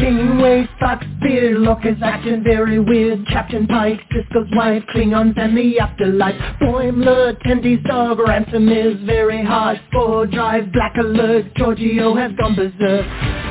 Kingway, Spock, Spear, Locke is acting very weird. Captain Pike, Sisko's wife, Klingons and the afterlife. Boimler, Tendy's dog, Ransom is very hard. Spore Drive, Black Alert, Giorgio has gone berserk.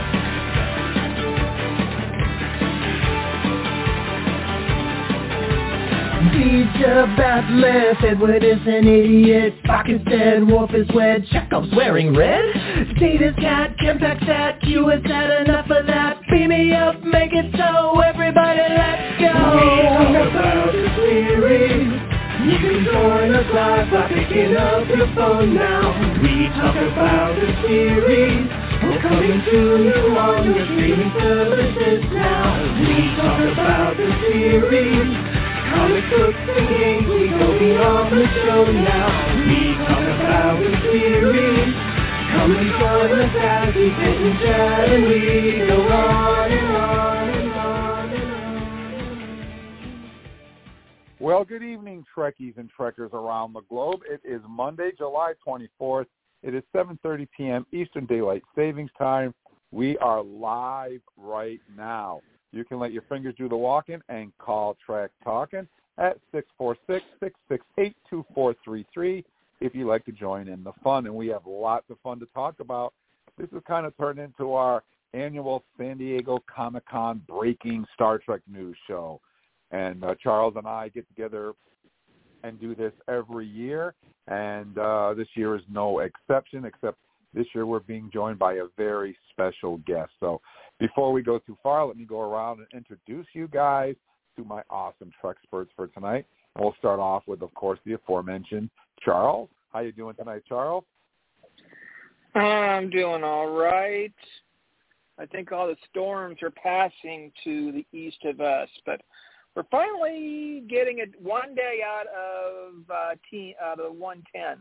Teacher, Batleth, Edward is an idiot. Spock is dead, Worf is wed, Chekhov's wearing red. Data's cat, Kempak's at, Q has had enough of that. Beam me up, make it so, everybody let's go. We talk about the series. You can join us live by picking up your phone now. We talk about the series. We're coming to you on your streaming services now. We talk about the series. Comic books and games, we go beyond the show now. We talk about the series. Come and join us as we sit and chat and we go on and on and on and on. Well, good evening, Trekkies and Trekkers around the globe. It is Monday, July 24th. It is 7:30 p.m. Eastern Daylight Savings Time. We are live right now. You can let your fingers do the walking and call Trek Talking at 646-668-2433 if you'd like to join in the fun. And we have lots of fun to talk about. This has kind of turned into our annual San Diego Comic-Con breaking Star Trek news show. And Charles and I get together and do this every year. And this year is no exception, except this year we're being joined by a very special guest. So before we go too far, let me go around and introduce you guys to my awesome Trek experts for tonight. And we'll start off with, of course, the aforementioned Charles. How you doing tonight, Charles? I'm doing all right. I think all the storms are passing to the east of us, but we're finally getting it one day out of the 110s.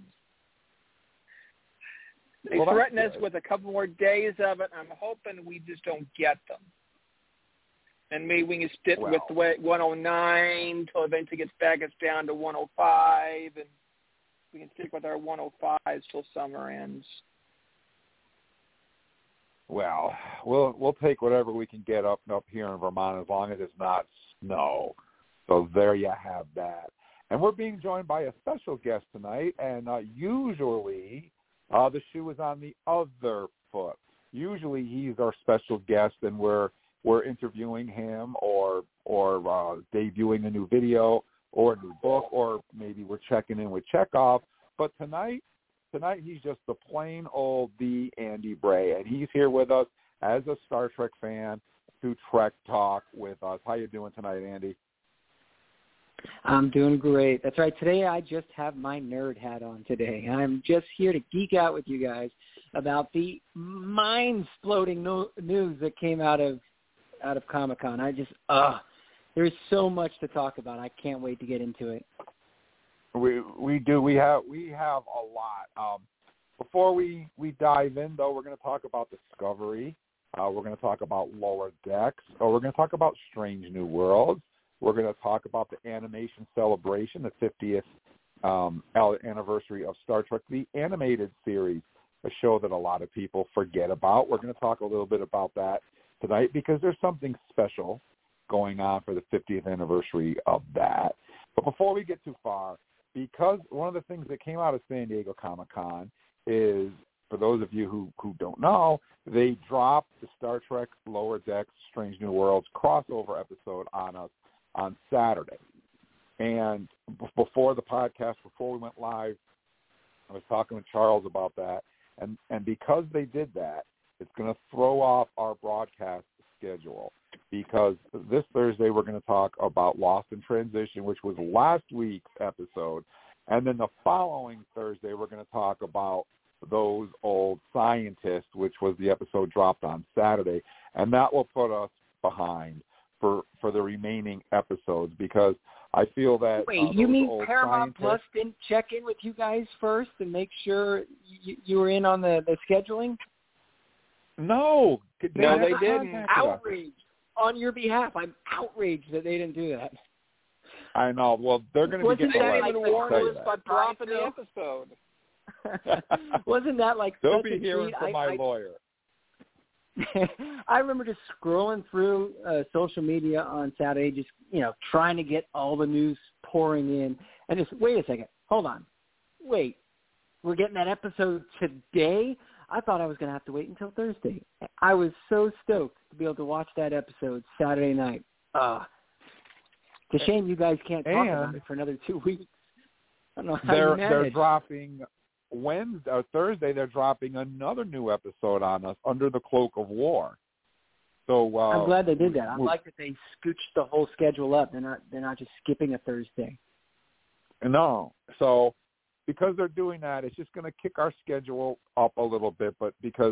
They threaten us with a couple more days of it. I'm hoping we just don't get them. And maybe we can stick with 109 until eventually gets back us down to 105, and we can stick with our 105s till summer ends. Well, we'll take whatever we can get up here in Vermont as long as it's not snow. So there you have that. And we're being joined by a special guest tonight, and usually the shoe is on the other foot. Usually he's our special guest, and we're interviewing him or debuting a new video or a new book, or maybe we're checking in with Chekhov. But tonight he's just the plain old the Andy Bray, and he's here with us as a Star Trek fan to Trek Talk with us. How you doing tonight, Andy? I'm doing great. That's right. Today I just have my nerd hat on today. I'm just here to geek out with you guys about the mind-exploding news that came out of Comic-Con. There's so much to talk about. I can't wait to get into it. We do. We have a lot. Before we dive in, though, we're going to talk about Discovery. We're going to talk about Lower Decks. We're going to talk about Strange New Worlds. We're going to talk about the animation celebration, the 50th anniversary of Star Trek, the animated series, a show that a lot of people forget about. We're going to talk a little bit about that tonight because there's something special going on for the 50th anniversary of that. But before we get too far, because one of the things that came out of San Diego Comic-Con is, for those of you who don't know, they dropped the Star Trek Lower Decks Strange New Worlds crossover episode on us on Saturday. And before the podcast, before we went live, I was talking with Charles about that. And because they did that, it's going to throw off our broadcast schedule, because this Thursday we're going to talk about Lost in Transition, which was last week's episode. And then the following Thursday we're going to talk about Those Old Scientists, which was the episode dropped on Saturday. And that will put us behind for the remaining episodes, because I feel that... Wait, you mean Paramount Plus didn't check in with you guys first and make sure you were in on the scheduling? No, they didn't. Outraged on your behalf. I'm outraged that they didn't do that. I know. Well, they're going to be getting away with by dropping the episode. Wasn't that like they'll such be a hearing treat? from my lawyer. I remember just scrolling through social media on Saturday, just, trying to get all the news pouring in. And just, wait a second, hold on. Wait, we're getting that episode today? I thought I was going to have to wait until Thursday. I was so stoked to be able to watch that episode Saturday night. It's a shame you guys can't talk about it for another 2 weeks. I don't know how you manage. They're dropping Thursday. They're dropping another new episode on us, Under the Cloak of War. So I'm glad they did that. I like that they scooched the whole schedule up. They're not just skipping a Thursday. No, so because they're doing that, it's just going to kick our schedule up a little bit. But because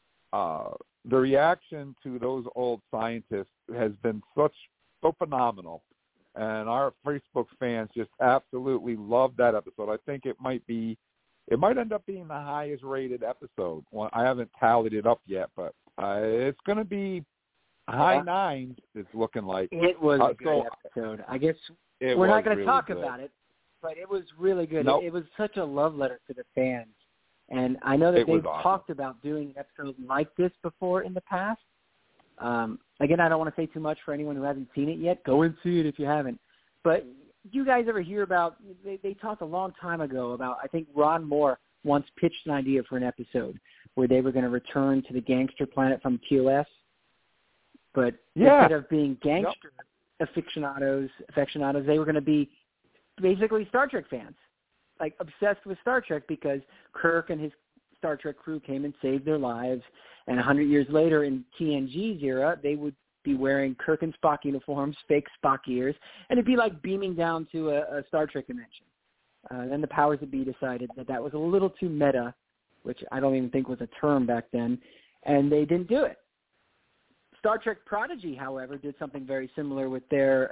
the reaction to those old scientists has been so phenomenal. And our Facebook fans just absolutely love that episode. I think it might end up being the highest rated episode. Well, I haven't tallied it up yet, but it's going to be high nines. It's looking like it was a good episode. I guess we're not going to talk about it, but it was really good. Nope. It was such a love letter to the fans. And I know that they've talked about doing an episode like this before in the past. Again, I don't want to say too much for anyone who hasn't seen it yet. Go and see it if you haven't. But do you guys ever hear about, they talked a long time ago about, I think Ron Moore once pitched an idea for an episode where they were going to return to the gangster planet from TOS. But instead of being gangster aficionados, they were going to be basically Star Trek fans, like obsessed with Star Trek because Kirk and his Star Trek crew came and saved their lives. And 100 years later in TNG's era, they would be wearing Kirk and Spock uniforms, fake Spock ears, and it'd be like beaming down to a Star Trek convention. Then the powers that be decided that was a little too meta, which I don't even think was a term back then, and they didn't do it. Star Trek Prodigy, however, did something very similar with their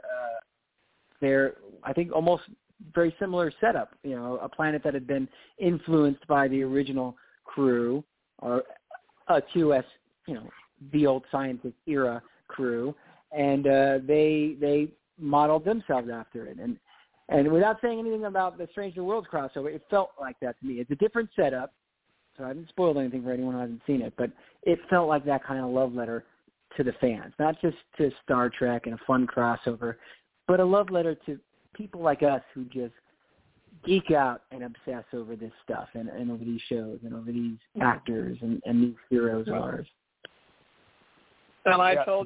I think almost very similar setup. A planet that had been influenced by the original crew, or TOS, the old scientist era crew, and they modeled themselves after it. And without saying anything about the Strange New Worlds crossover, it felt like that to me. It's a different setup, so I haven't spoiled anything for anyone who hasn't seen it, but it felt like that kind of love letter to the fans, not just to Star Trek and a fun crossover, but a love letter to people like us who just geek out and obsess over this stuff and over these shows and over these actors and these heroes of ours. And I told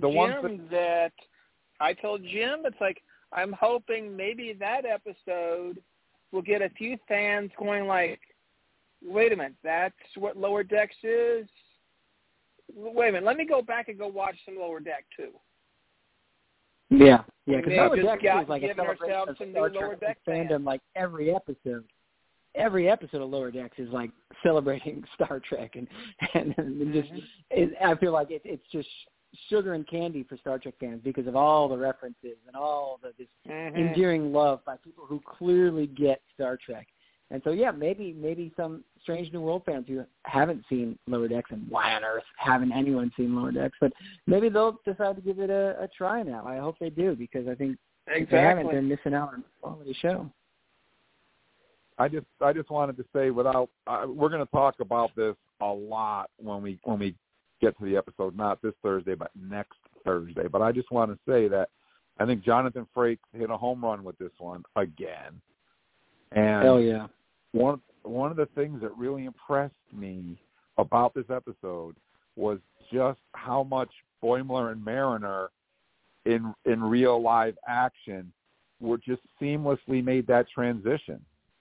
Jim it's like, I'm hoping maybe that episode will get a few fans going like, wait a minute, that's what Lower Decks is? Wait a minute, let me go back and go watch some Lower Deck too. Yeah, because Lower Deck is like a celebration of Star Trek fandom. Like every episode of Lower Decks is like celebrating Star Trek, and just I feel like it's just sugar and candy for Star Trek fans because of all the references and all this endearing love by people who clearly get Star Trek. And so, maybe some Strange New World fans who haven't seen Lower Decks, and why on earth haven't anyone seen Lower Decks, but maybe they'll decide to give it a try now. I hope they do, because I think if they haven't, they're missing out on a quality show. I just wanted to say, we're going to talk about this a lot when we get to the episode, not this Thursday, but next Thursday. But I just want to say that I think Jonathan Frakes hit a home run with this one again. And hell yeah. One of the things that really impressed me about this episode was just how much Boimler and Mariner in real live action were just seamlessly made that transition.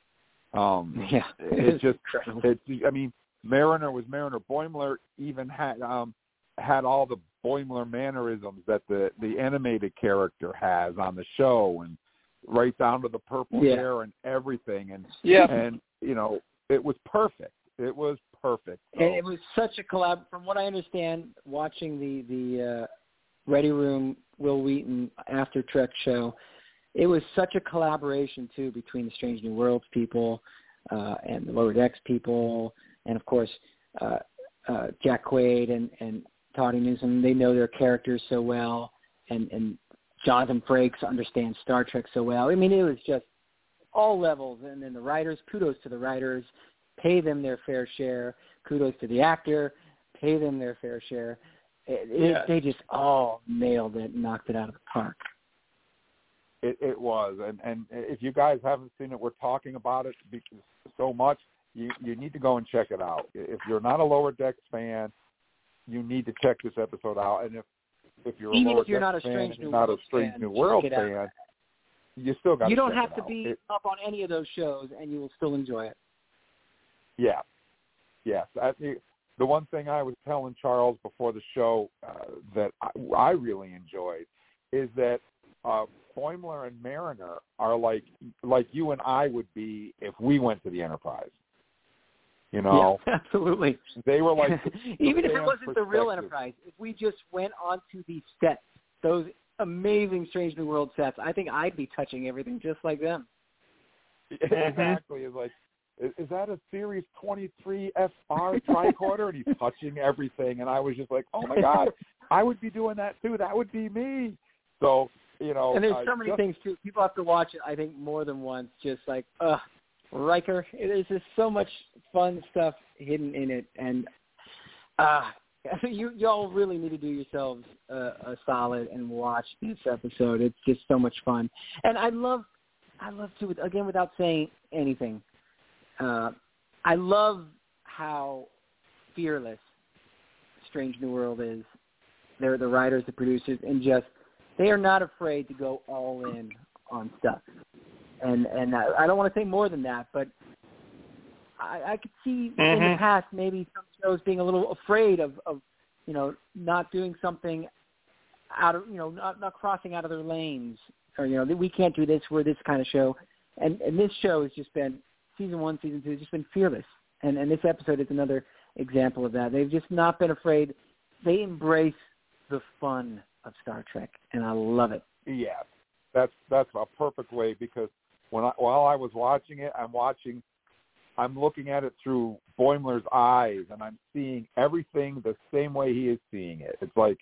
It's just Mariner was Mariner. Boimler even had all the Boimler mannerisms that the animated character has on the show, and right down to the purple hair and everything. And it was perfect. It was perfect. So. And it was such a collab. From what I understand, watching the Ready Room Will Wheaton After Trek show, it was such a collaboration too between the Strange New Worlds people and the Lower Decks people, and of course Jack Quaid and Toddy Newsom. They know their characters so well, and Jonathan Frakes understands Star Trek so well. I mean, it was just all levels. And then the writers, kudos to the writers, pay them their fair share. Kudos to the actor, pay them their fair share. They just all nailed it and knocked it out of the park. It was, and if you guys haven't seen it, we're talking about it so much. You need to go and check it out. If you're not a Lower Decks fan, you need to check this episode out. And if you're a Lower Decks fan and you're not a Strange New World fan, you still got to check it out. You don't have to be up on any of those shows, and you will still enjoy it. Yeah. Yes. The one thing I was telling Charles before the show that I really enjoyed is that Boimler and Mariner are like you and I would be if we went to the Enterprise. You know? Yeah, absolutely. They were like even if it wasn't the real Enterprise, if we just went onto the sets, those amazing Strange New World sets, I think I'd be touching everything just like them. Exactly. It's like, is that a Series 23 FR tricorder? And he's touching everything. And I was just like, oh, my God, I would be doing that, too. That would be me. So, you know. And there's so many things, too. People have to watch it, I think, more than once. Just like, Riker. There's just so much fun stuff hidden in it. And y'all really need to do yourselves a solid and watch this episode. It's just so much fun. And I love to, again, without saying anything, I love how fearless Strange New World is. They're the writers, the producers, and just they are not afraid to go all in on stuff. And I don't want to say more than that, but I could see in the past maybe some shows being a little afraid of not doing something out of not crossing out of their lanes, or we can't do this. We're this kind of show, and this show has just been. Season 1, Season 2 has just been fearless. And this episode is another example of that. They've just not been afraid. They embrace the fun of Star Trek, and I love it. Yeah, that's a perfect way, because while I was watching it, I'm looking at it through Boimler's eyes, and I'm seeing everything the same way he is seeing it. It's like,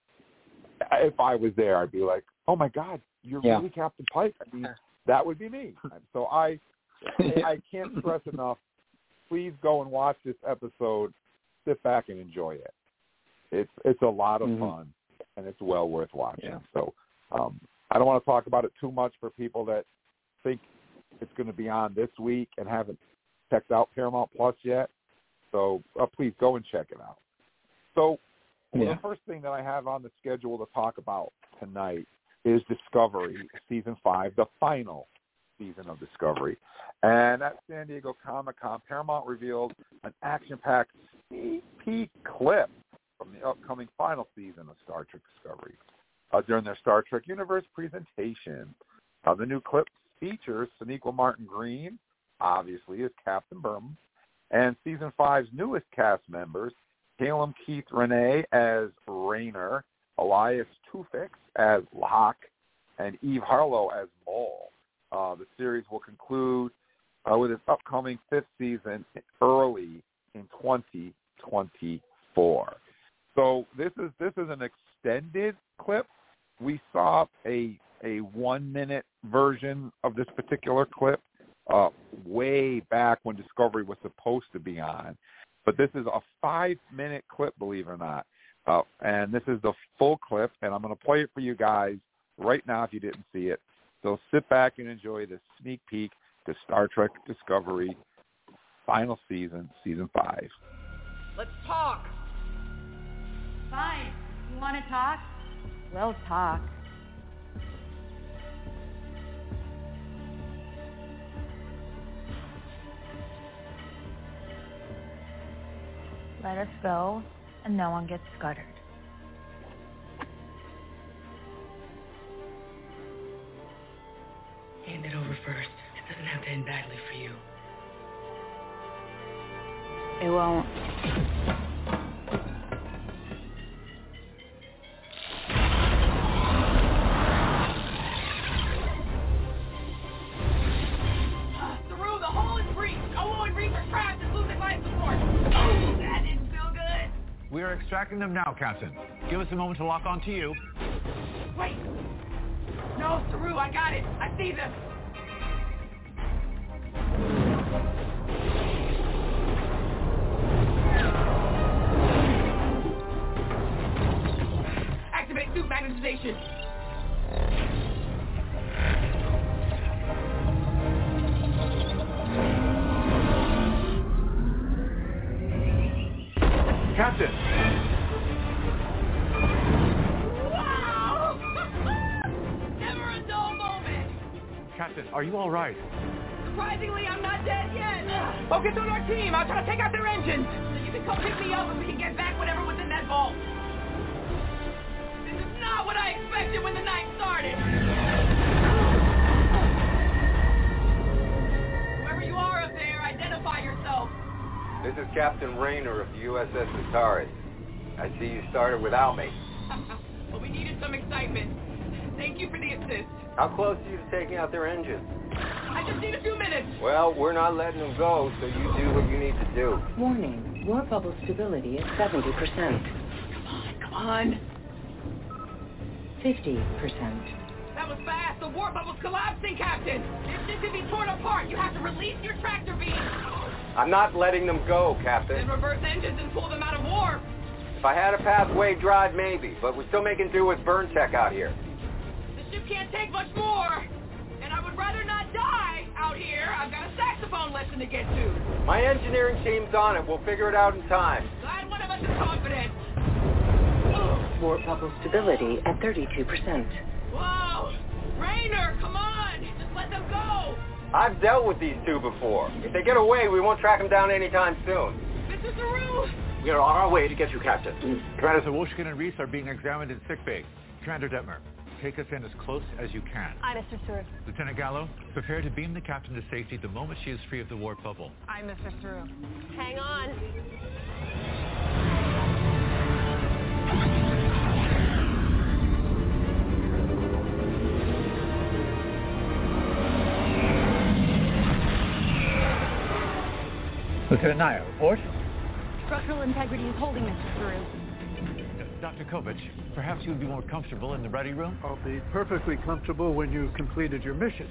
if I was there, I'd be like, oh, my God, you're really Captain Pike. I mean, that would be me. So I can't stress enough, please go and watch this episode. Sit back and enjoy it. It's a lot of fun, and it's well worth watching. Yeah. So I don't want to talk about it too much for people that think it's going to be on this week and haven't checked out Paramount Plus yet. So please go and check it out. So the first thing that I have on the schedule to talk about tonight is Discovery Season 5, the final season of Discovery. And at San Diego Comic-Con, Paramount revealed an action-packed sneak peek clip from the upcoming final season of Star Trek Discovery. During their Star Trek Universe presentation, the new clip features Sonequa Martin Green, obviously, as Captain Burnham, and Season 5's newest cast members, Calum Keith Renee as Rayner, Elias Tufix as Locke, and Eve Harlow as Mole. The series will conclude with its upcoming 5th season early in 2024. So this is an extended clip. We saw a 1-minute version of this particular clip way back when Discovery was supposed to be on, but this is a 5-minute clip, believe it or not. And this is the full clip, and I'm going to play it for you guys right now if you didn't see it. So sit back and enjoy this sneak peek to Star Trek Discovery final season, Season 5. Let's talk. Fine. You want to talk? We'll talk. Let us go, and no one gets scuttered. Hand it over first. It doesn't have to end badly for you. It won't. Through the hole is breached. Olo and Reaper trapped and losing life support. Oh, that didn't feel good. We are extracting them now, Captain. Give us a moment to lock onto you. Wait. No, Saru, I got it. I see them. Activate suit magnetization. Captain! Wow! Never a dull moment. Captain, are you all right? Surprisingly, I'm not dead yet. Focus on our team. I'll try to take out their engines. So you can come pick me up and we can get back whatever was in that vault. This is not what I expected when the night started. Whoever you are up there, identify yourself. This is Captain Rayner of the USS Antares. I see you started without me. Well, we needed some excitement. Thank you for the assist. How close are you to taking out their engines? I just need a few minutes. Well, we're not letting them go, so you do what you need to do. Warning, warp bubble stability at 70%. Come on. 50%. That was fast. The warp bubble's collapsing, Captain. This ship can be torn apart. You have to release your tractor beam. I'm not letting them go, Then Captain. reverse engines and pull them out of warp. If I had a pathway drive, maybe, but we're still making do with burn tech out here. The ship can't take much more. And I would rather not die out here. I've got a saxophone lesson to get to. My engineering team's on it. We'll figure it out in time. Glad one of us is confident. Warp bubble stability at 32%. Whoa! Rayner, come on! Just let them go! I've dealt with these two before. If they get away, we won't track them down anytime soon. Mr. Saru! We are on our way to get you, Captain. Commanders Zawoshkin and Reese are being examined in sickbay. Commander Detmer, take us in as close as you can. Aye, Mr. Saru. Lieutenant Gallo, prepare to beam the captain to safety the moment she is free of the warp bubble. Aye, Mr. Saru. Hang on. Lieutenant Naya, report. Structural integrity is holding, Mr. Saru. Dr. Kovich, perhaps you would be more comfortable in the ready room? I'll be perfectly comfortable when you've completed your mission.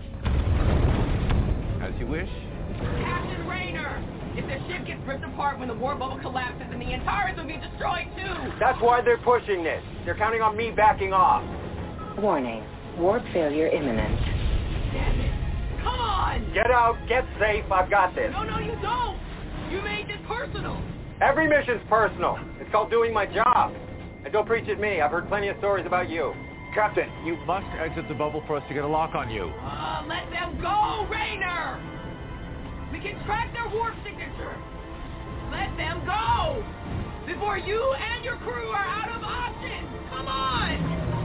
As you wish. Captain Rayner! If the ship gets ripped apart when the warp bubble collapses, then the Antares will be destroyed too! That's why they're pushing this. They're counting on me backing off. Warning, warp failure imminent. Damn it! Come on! Get out, get safe, I've got this. No, you don't! You made this personal! Every mission's personal. It's called doing my job. And don't preach at me. I've heard plenty of stories about you. Captain, you must exit the bubble for us to get a lock on you. Let them go, Rayner! We can track their warp signature. Let them go! Before you and your crew are out of options! Come on!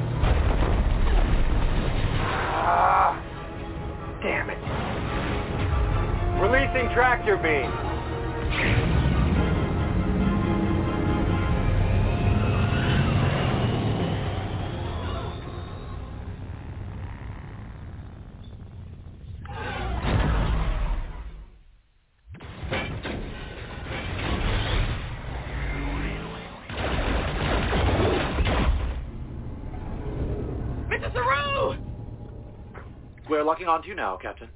Damn it. Releasing tractor beam. Mr. Saru! We're locking onto you now, Captain.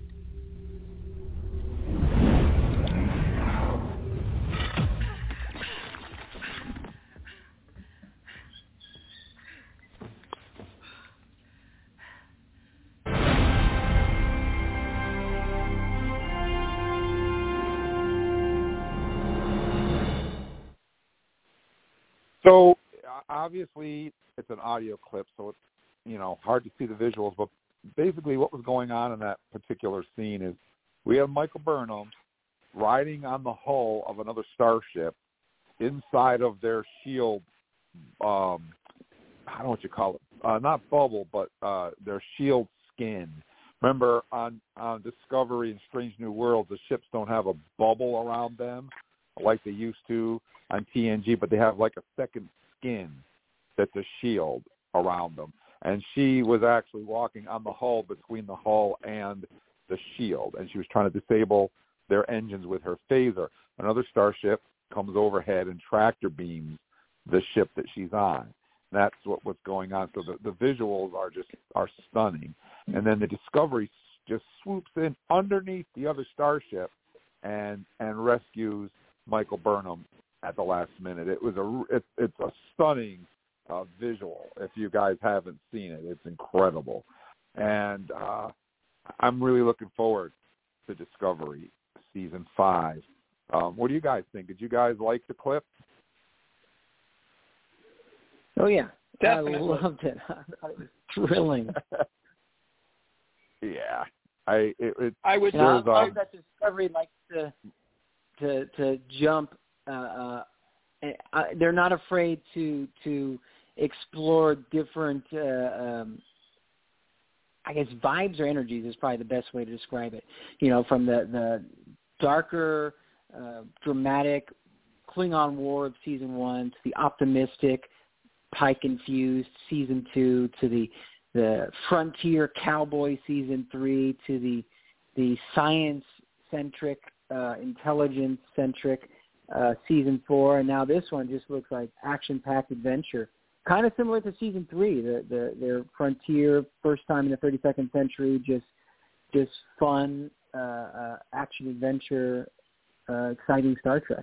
So obviously it's an audio clip, so it's hard to see the visuals. But basically, what was going on in that particular scene is we have Michael Burnham riding on the hull of another starship inside of their shield. I don't know what you call it, not bubble, but their shield skin. Remember on Discovery and Strange New Worlds, the ships don't have a bubble around them like they used to on TNG, but they have like a second skin that's a shield around them. And she was actually walking on the hull between the hull and the shield, and she was trying to disable their engines with her phaser. Another starship comes overhead and tractor beams the ship that she's on. That's what's going on. So the visuals are stunning. And then the Discovery just swoops in underneath the other starship and rescues Michael Burnham at the last minute. It's a stunning visual. If you guys haven't seen it, it's incredible. And I'm really looking forward to Discovery Season 5. What do you guys think? Did you guys like the clip? Oh, yeah. Definitely. I loved it. It was thrilling. Yeah. I would love that Discovery likes to jump. They're not afraid to explore different, I guess, vibes or energies is probably the best way to describe it. You know, from the darker, dramatic Klingon War of Season 1 to the optimistic, Pike-infused Season 2 to the frontier cowboy Season 3 to the science-centric, intelligence-centric Season 4, and now this one just looks like action-packed adventure. Kind of similar to Season 3, their frontier, first time in the 32nd century, just fun, action-adventure, exciting Star Trek.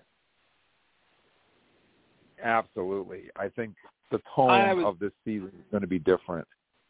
Absolutely. I think the tone of this season is going to be different.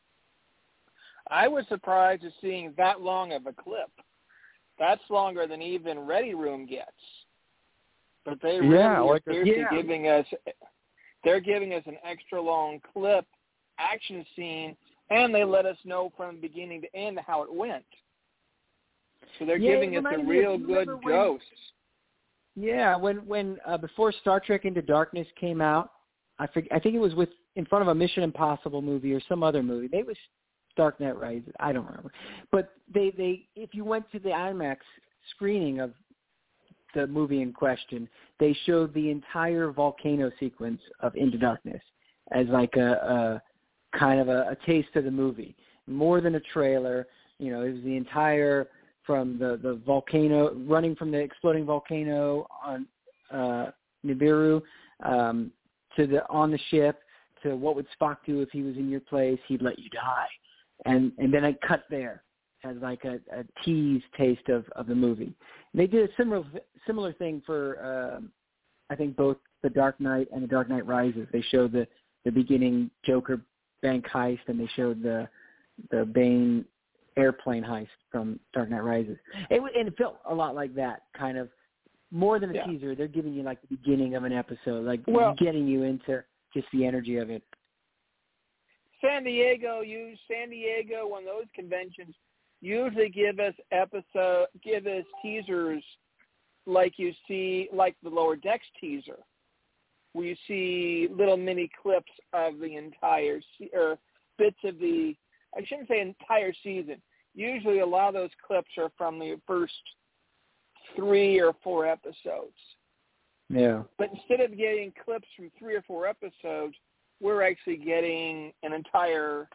I was surprised at seeing that long of a clip. That's longer than even Ready Room gets. But they really are giving us. They're giving us an extra long clip, action scene, and they let us know from beginning to end how it went. So they're giving us a real good dose. Yeah, when before Star Trek Into Darkness came out, I think it was in front of a Mission Impossible movie or some other movie. They was Dark Knight Rises. I don't remember, but they if you went to the IMAX screening of the movie in question, they showed the entire volcano sequence of Into Darkness as like a kind of a taste of the movie, more than a trailer. You know, it was the entire from the volcano, running from the exploding volcano on Nibiru to on the ship to what would Spock do if he was in your place? He'd let you die, and then I cut there as like a tease taste of the movie. And they did a similar thing for I think both The Dark Knight and The Dark Knight Rises. They showed the beginning Joker bank heist, and they showed the Bane airplane heist from Dark Knight Rises. And it felt a lot like that, kind of more than a teaser. They're giving you like the beginning of an episode, like getting you into just the energy of it. San Diego on those conventions usually give us teasers like you see, like the Lower Decks teaser, where you see little mini clips of the entire or bits of the. I shouldn't say entire season. Usually a lot of those clips are from the first 3 or 4 episodes. Yeah. But instead of getting clips from 3 or 4 episodes, we're actually getting an entire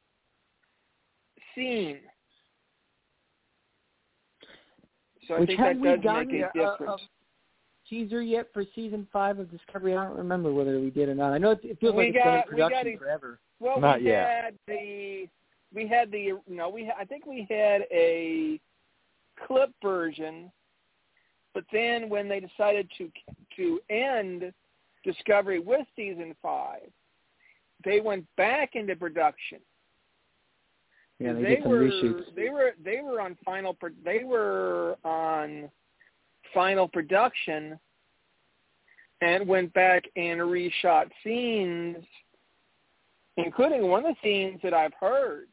scene. So I think that does make a difference. Teaser yet for Season 5 of Discovery? I don't remember whether we did or not. I know it feels like it's been in production forever. Well, not yet. I think we had a clip version, but then when they decided to end Discovery with Season 5, they went back into production. Yeah, they did some reshoots. They were on final production and went back and reshot scenes, including one of the scenes that I've heard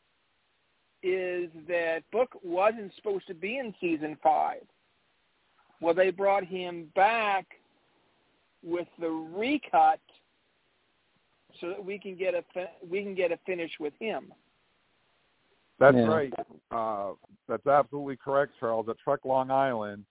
is that Book wasn't supposed to be in Season 5. Well, they brought him back with the recut so that we can get a finish with him. That's right. That's absolutely correct, Charles. At Trek Long Island,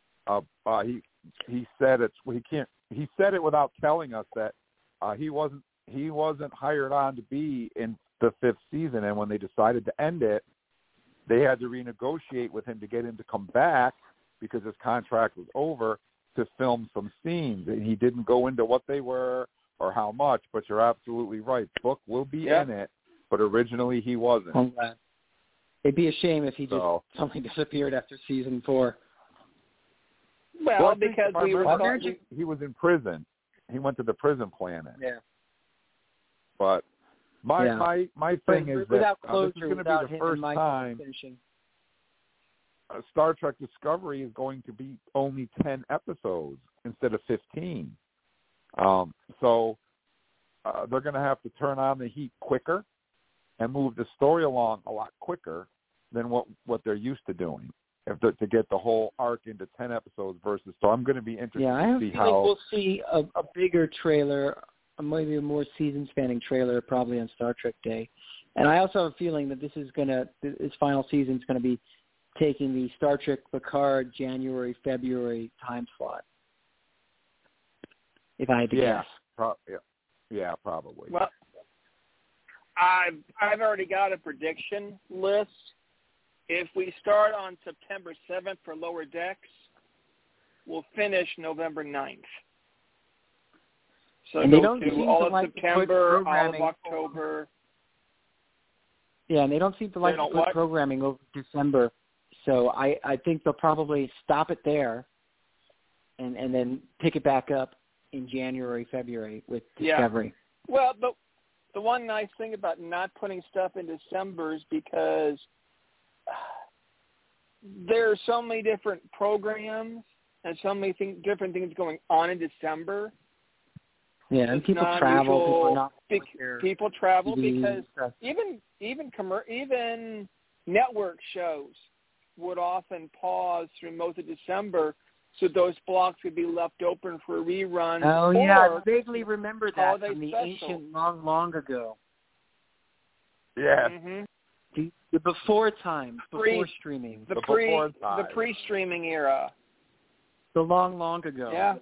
he said he said it without telling us that he wasn't hired on to be in the 5th season, and when they decided to end it, they had to renegotiate with him to get him to come back because his contract was over to film some scenes, and he didn't go into what they were or how much. But you're absolutely right. Book will be in it, but originally he wasn't. I'm glad. It'd be a shame if he just suddenly disappeared after Season 4. Well, because he was in prison. He went to the prison planet. Yeah. But my thing is without that closure, this is going to without be the him and first Michael time finishing. Star Trek Discovery is going to be only 10 episodes instead of 15. So they're going to have to turn on the heat quicker and move the story along a lot quicker than what they're used to doing to get the whole arc into 10 episodes versus. So I'm going to be interested to see how we'll see a bigger trailer, maybe a more season-spanning trailer probably on Star Trek Day. And I also have a feeling that this final season is going to be taking the Star Trek Picard January, February time slot, if I had to guess. Yeah, probably. Well, I've already got a prediction list. If we start on September 7th for Lower Decks, we'll finish November 9th. So and they don't seem all to of September, all of October. Yeah, and they don't seem to like to put programming over December. So I think they'll probably stop it there and then pick it back up in January, February with Discovery. Yeah. Well, but the one nice thing about not putting stuff in December is because there are so many different programs and so many different things going on in December. Yeah, and people travel. People travel because even network shows would often pause through most of December, so those blocks would be left open for reruns. Oh, yeah, I vaguely remember that from the ancient long ago. Yeah. Mm-hmm. The before times, before streaming. The pre-streaming era. The long ago. Yeah.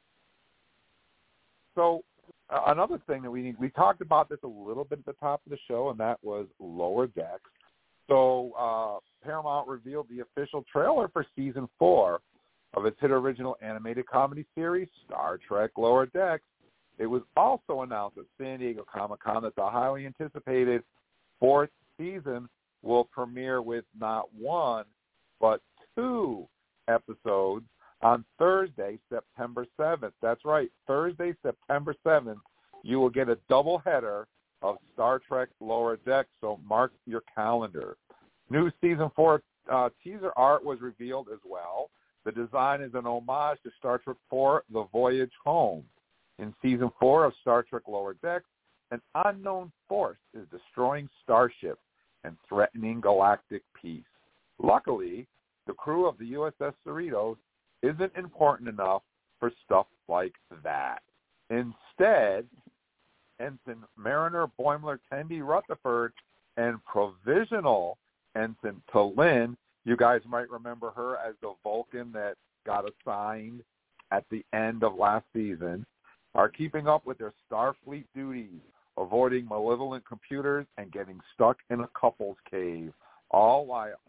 So another thing that we talked about this a little bit at the top of the show, and that was Lower Decks. So Paramount revealed the official trailer for Season 4 of its hit original animated comedy series, Star Trek Lower Decks. It was also announced at San Diego Comic-Con that the highly anticipated 4th season will premiere with not 1, but 2 episodes on Thursday, September 7th. That's right, Thursday, September 7th, you will get a doubleheader of Star Trek Lower Decks, so mark your calendar. New Season 4 teaser art was revealed as well. The design is an homage to Star Trek 4, The Voyage Home. In Season 4 of Star Trek Lower Decks, an unknown force is destroying starships and threatening galactic peace. Luckily, the crew of the USS Cerritos isn't important enough for stuff like that. Instead, Ensign Mariner Boimler Tendi Rutherford and Provisional Ensign T'Lyn, you guys might remember her as the Vulcan that got assigned at the end of last season, are keeping up with their Starfleet duties, avoiding malevolent computers and getting stuck in a couple's cave, all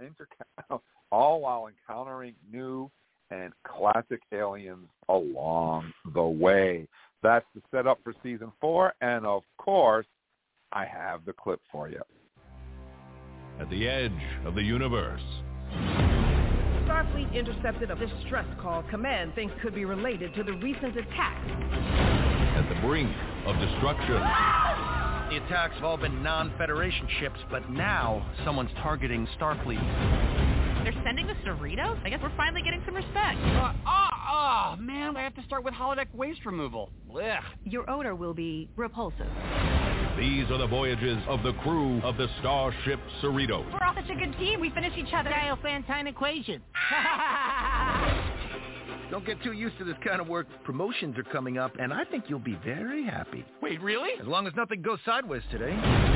while encountering new and classic aliens along the way. That's the setup for Season 4, and of course, I have the clip for you. At the edge of the universe, Starfleet intercepted a distress call command thinks could be related to the recent attack. At the brink of destruction. The attacks have all been non-Federation ships, but now someone's targeting Starfleet. They're sending the Cerritos? I guess we're finally getting some respect. Man, I have to start with holodeck waste removal. Blech. Your odor will be repulsive. These are the voyages of the crew of the Starship Cerritos. We're all such a good team. We finish each other. Diophantine equation. Don't get too used to this kind of work. Promotions are coming up, and I think you'll be very happy. Wait, really? As long as nothing goes sideways today.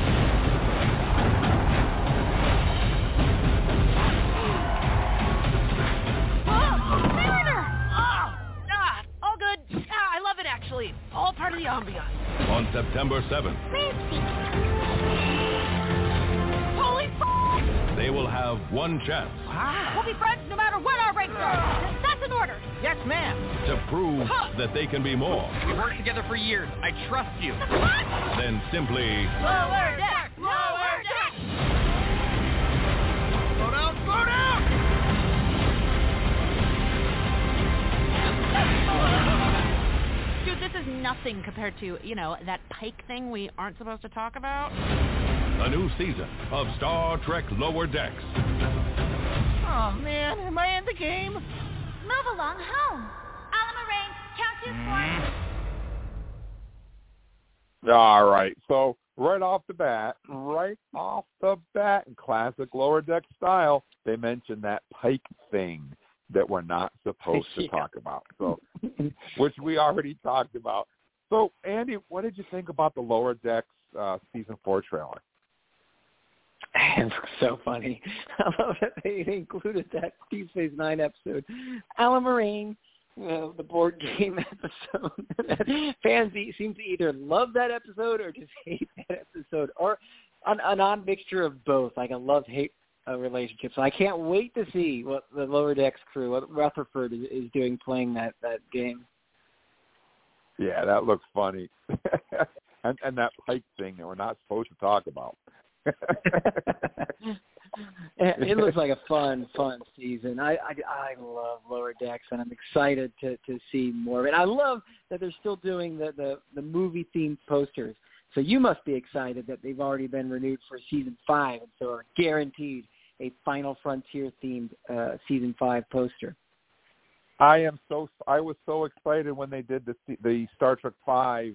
All good. I love it, actually. All part of the ambiance. On September 7th. Holy f***! They will have one chance. We'll be friends no matter what our ranks are. That's an order. Yes, ma'am. To prove that they can be more. We've worked together for years. I trust you. Than simply... Lower deck! Lower deck! Slow down! Slow down! Dude, this is nothing compared to, that Pike thing we aren't supposed to talk about. A new season of Star Trek Lower Decks. Oh, man, am I in the game? Move along home. Alan Moraine, count to 4. All right. So right off the bat, in classic Lower Deck style, they mentioned that Pike thing that we're not supposed to talk about. So, which we already talked about. So, Andy, what did you think about the Lower Decks season 4 trailer? It's so funny. I love that they included that Deep Space Nine episode. Alan Moraine, the board game episode. Fans seem to either love that episode or just hate that episode, or an odd mixture of both, like a love-hate relationship. So I can't wait to see what the Lower Decks crew, what Rutherford is doing playing that game. Yeah, that looks funny. and that Pike thing that we're not supposed to talk about. It looks like a fun season. I love Lower Decks, and I'm excited to see more of it. I love that they're still doing the movie-themed posters. So you must be excited that they've already been renewed for season 5, and so are guaranteed a Final Frontier-themed season 5 poster. I was so excited when they did the Star Trek 5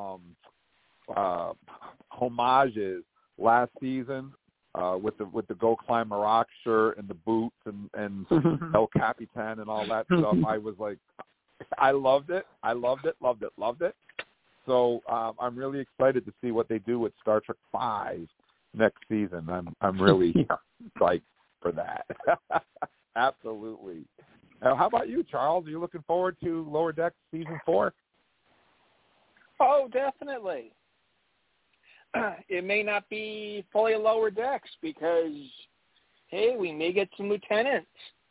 homages last season with the Go Climb a Rock shirt and the boots and El Capitan and all that stuff. I was like, I loved it. Loved it. So I'm really excited to see what they do with Star Trek 5 next season. I'm really psyched for that. Absolutely. How about you, Charles? Are you looking forward to Lower Decks season 4? Oh, definitely. It may not be fully Lower Decks because, hey, we may get some lieutenants.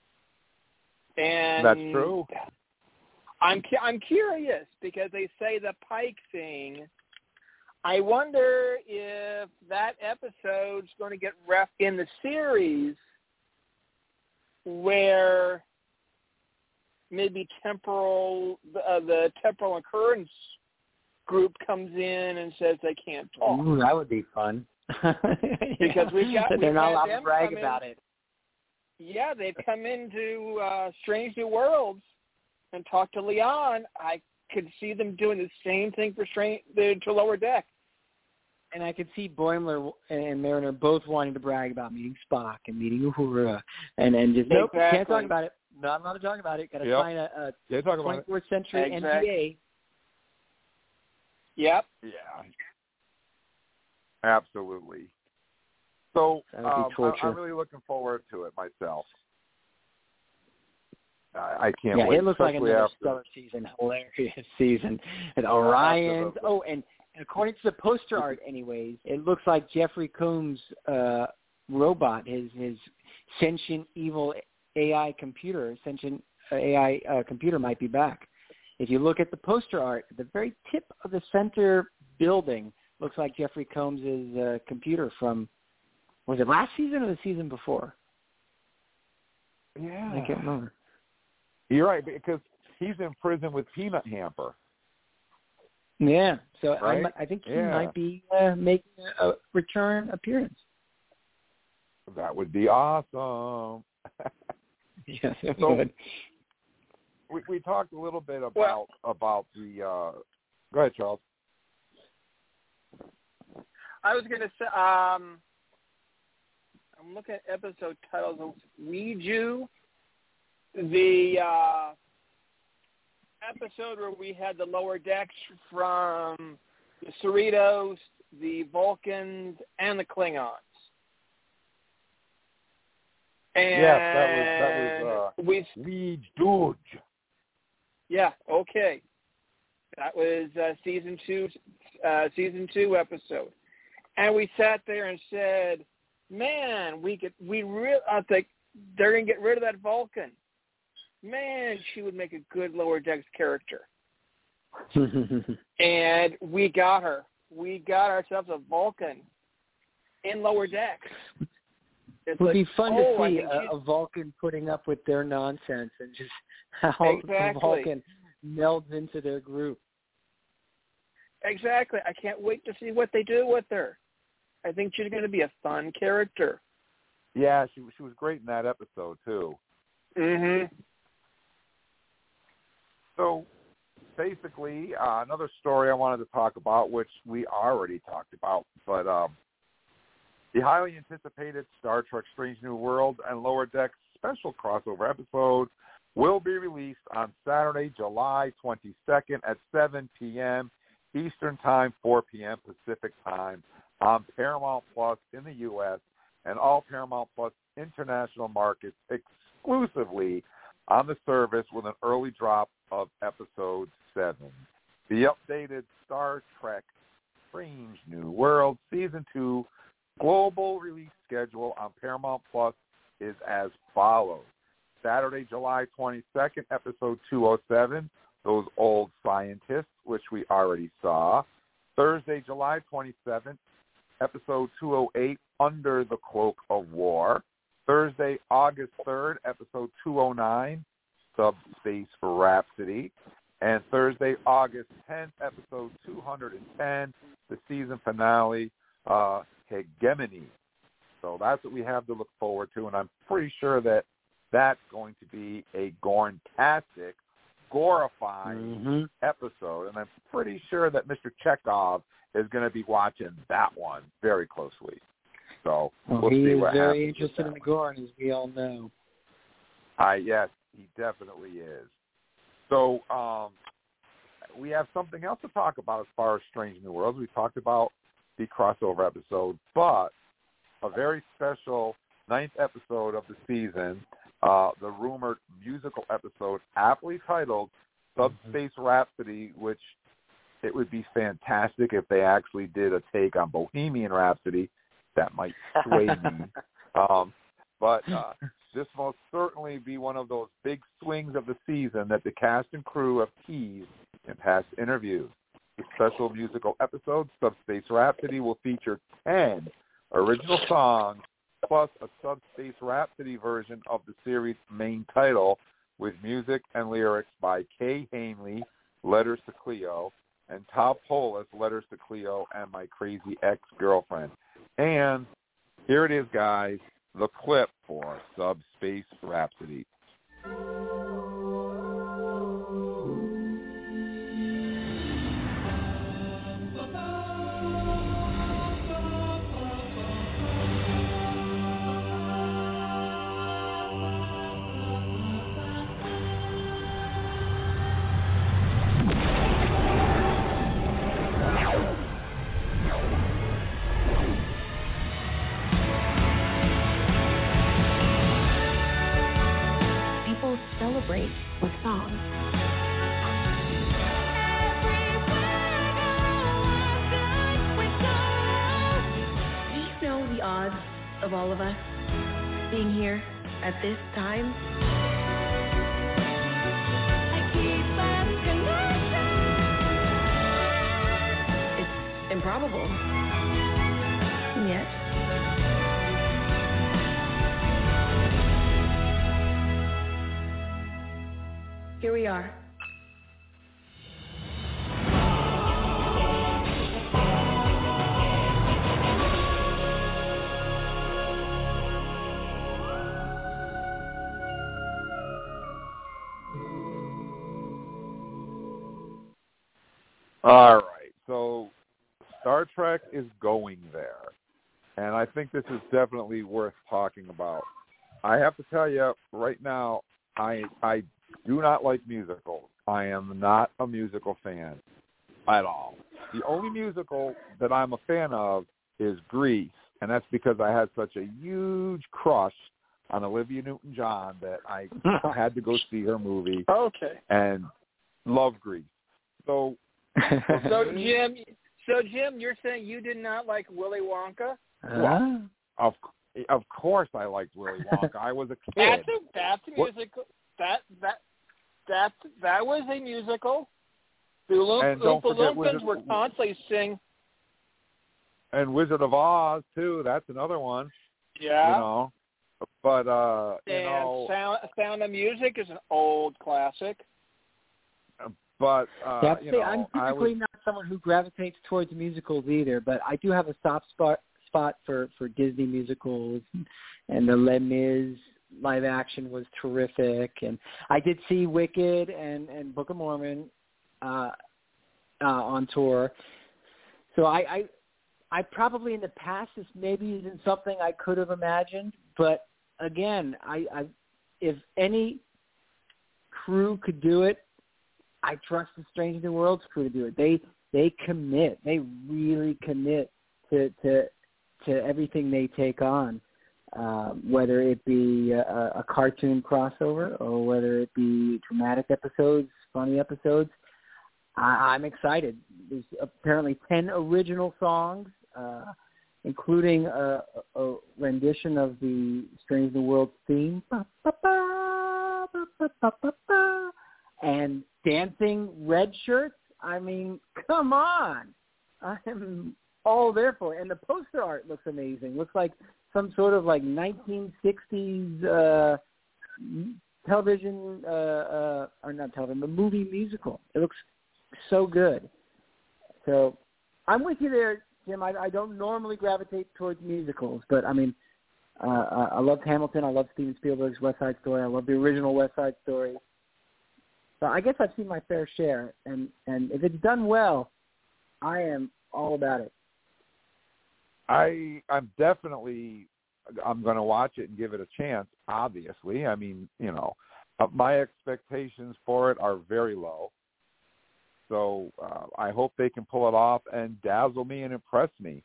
And that's true. I'm curious because they say the Pike thing. I wonder if that episode's going to get ref in the series where maybe the temporal occurrence group comes in and says they can't talk. Ooh, that would be fun. Because they're not allowed to brag about it. Yeah, they've come into Strange New Worlds and talked to Leon. I could see them doing the same thing to Lower Deck. And I could see Boimler and Mariner both wanting to brag about meeting Spock and meeting Uhura, and just nope, can't talk about it. Not allowed to talk about it. Got to sign a 24th century NDA. Yep. Yeah. Absolutely. So I'm really looking forward to it myself. I can't wait. Yeah, it looks like another stellar season, hilarious season. And Orion. Oh, and according to the poster art, anyways, it looks like Jeffrey Combs' robot, his sentient evil AI computer, computer might be back. If you look at the poster art, the very tip of the center building looks like Jeffrey Combs' computer from, was it last season or the season before? Yeah. I can't remember. You're right, because he's in prison with Peanut Hamper. Yeah, so right? I think he might be making a return appearance. That would be awesome. Yes, it would. We talked a little bit about the. Go ahead, Charles. I was going to say, I'm looking at episode titles. Read you the episode where we had the Lower Decks from the Cerritos, the Vulcans, and the Klingons. And yes, that was Lead Dude. Yeah, okay. That was season two episode. And we sat there and said, man, I think they're going to get rid of that Vulcan. Man, she would make a good Lower Decks character. And we got her. We got ourselves a Vulcan in Lower Decks. It would be fun to see a Vulcan putting up with their nonsense and just how the Vulcan melds into their group. Exactly. I can't wait to see what they do with her. I think she's going to be a fun character. Yeah, she was great in that episode too. Mhm. So basically, another story I wanted to talk about, which we already talked about, but the highly anticipated Star Trek Strange New Worlds and Lower Decks special crossover episode will be released on Saturday, July 22nd at 7 p.m. Eastern Time, 4 p.m. Pacific Time on Paramount Plus in the U.S. and all Paramount Plus international markets exclusively on the service with an early drop of Episode 7. The updated Star Trek Strange New World Season 2 global release schedule on Paramount Plus is as follows. Saturday, July 22nd, Episode 207, Those Old Scientists, which we already saw. Thursday, July 27th, Episode 208, Under the Cloak of War. Thursday, August 3rd, Episode 209, Subspace Rhapsody. And Thursday, August 10th, Episode 210, the season finale, Hegemony. So that's what we have to look forward to, and I'm pretty sure that that's going to be a gorntastic, glorifying episode, and I'm pretty sure that Mr. Chekhov is going to be watching that one very closely. So we'll see what happens. He is very interested in the Gorn, as we all know. Yes, he definitely is. So we have something else to talk about as far as Strange New Worlds. We talked about the crossover episode, but a very special 9th episode of the season, the rumored musical episode, aptly titled Subspace Rhapsody, which it would be fantastic if they actually did a take on Bohemian Rhapsody. That might sway me. But this most certainly be one of those big swings of the season that the cast and crew have teased in past interviews. The special musical episode, Subspace Rhapsody, will feature 10 original songs plus a Subspace Rhapsody version of the series' main title with music and lyrics by Kay Hanley, Letters to Cleo, and Tom Polis, Letters to Cleo and My Crazy Ex-Girlfriend. And here it is, guys, the clip for Subspace Rhapsody. Celebrate with song. Do you know the odds of all of us being here at this time? It's improbable. And yet, here we are. All right, so Star Trek is going there, and I think this is definitely worth talking about. I have to tell you right now, I do not like musicals. I am not a musical fan at all. The only musical that I'm a fan of is Grease, and that's because I had such a huge crush on Olivia Newton-John that I had to go see her movie. Okay. And love Grease. So Jim, you're saying you did not like Willy Wonka? Well, of course I liked Willy Wonka. I was a kid. That's a musical. That was a musical. The Oompa Loompas were constantly singing. And Wizard of Oz too. That's another one. Yeah. You know, but Sound of Music is an old classic. But I'm typically not someone who gravitates towards musicals either, but I do have a soft spot for Disney musicals, and the Les Mis live action was terrific, and I did see Wicked and Book of Mormon on tour. So I probably in the past this maybe isn't something I could have imagined, but again, I if any crew could do it, I trust the Strange New Worlds crew to do it. They commit. They really commit to everything they take on, whether it be a cartoon crossover or whether it be dramatic episodes, funny episodes. I'm excited. There's apparently 10 original songs, including a rendition of the Strange New Worlds theme. And dancing red shirts. I mean, come on. I'm all there for it. And the poster art looks amazing. Looks like some sort of like 1960s television, or not television, but movie musical. It looks so good. So I'm with you there, Jim. I don't normally gravitate towards musicals, but I mean, I love Hamilton. I love Steven Spielberg's West Side Story. I love the original West Side Story. So I guess I've seen my fair share, and if it's done well, I am all about it. I'm going to watch it and give it a chance, obviously. I mean, my expectations for it are very low. So I hope they can pull it off and dazzle me and impress me.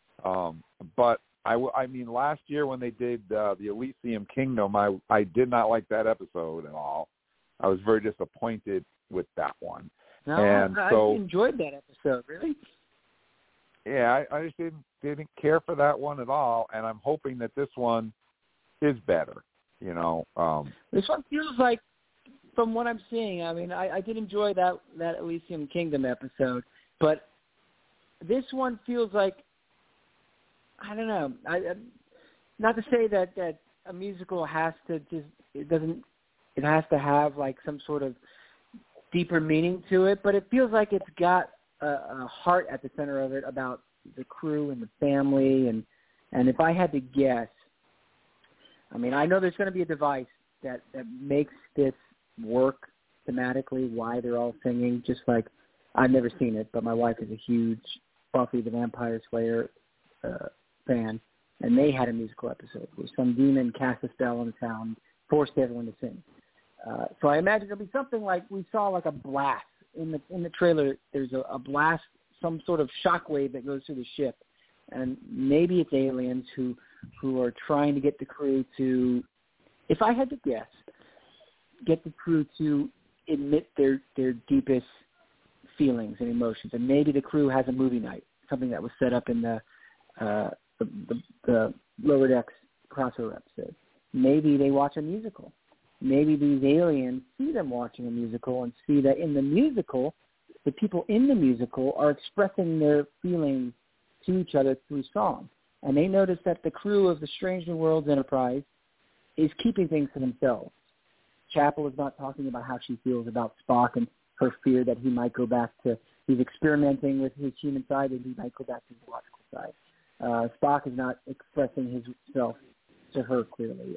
But I mean, last year when they did the Elysium Kingdom, I did not like that episode at all. I was very disappointed with that one. No, and I enjoyed that episode, really. Yeah, I just didn't care for that one at all, and I'm hoping that this one is better. This one feels like, from what I'm seeing, I mean, I did enjoy that Elysium Kingdom episode, but this one feels like, I don't know. Not to say that a musical has to it has to have like some sort of deeper meaning to it, but it feels like it's got a heart at the center of it about the crew and the family, and if I had to guess, I mean, I know there's going to be a device that makes this work thematically, why they're all singing, just like I've never seen it, but my wife is a huge Buffy the Vampire Slayer fan, and they had a musical episode where some demon cast a spell on the town, forced everyone to sing. So I imagine it'll be something like we saw, like a blast in the trailer. There's a blast, some sort of shockwave that goes through the ship, and maybe it's aliens who are trying to get the crew to, if I had to guess, get the crew to admit their deepest feelings and emotions. And maybe the crew has a movie night, something that was set up in the Lower Decks crossover episode. Maybe they watch a musical. Maybe these aliens see them watching a musical and see that in the musical, the people in the musical are expressing their feelings to each other through song. And they notice that the crew of the Strange New Worlds Enterprise is keeping things to themselves. Chapel is not talking about how she feels about Spock and her fear that he might go back to, he's experimenting with his human side and he might go back to his logical side. Spock is not expressing himself to her clearly.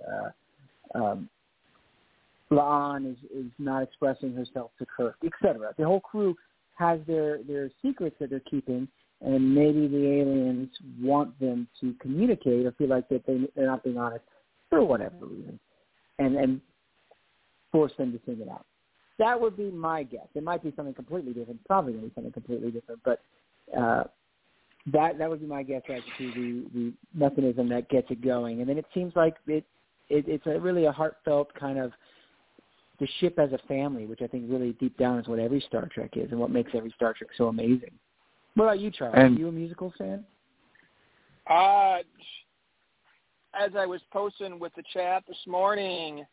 La'an is not expressing herself to Kirk, etc. The whole crew has their secrets that they're keeping, and maybe the aliens want them to communicate or feel like that they're not being honest for whatever reason, and force them to sing it out. That would be my guess. It might be something completely different, probably going to be something completely different, but that would be my guess as to the mechanism that gets it going. And then it seems like it's really a heartfelt kind of the ship as a family, which I think really deep down is what every Star Trek is and what makes every Star Trek so amazing. What about you, Charles? Are you a musical fan? As I was posting with the chat this morning,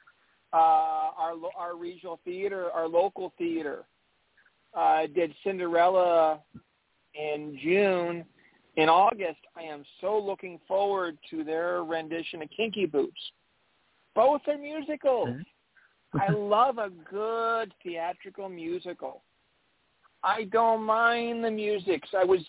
our regional theater, our local theater, did Cinderella in June. In August, I am so looking forward to their rendition of Kinky Boots. Both are musicals. I love a good theatrical musical. I don't mind the music. I was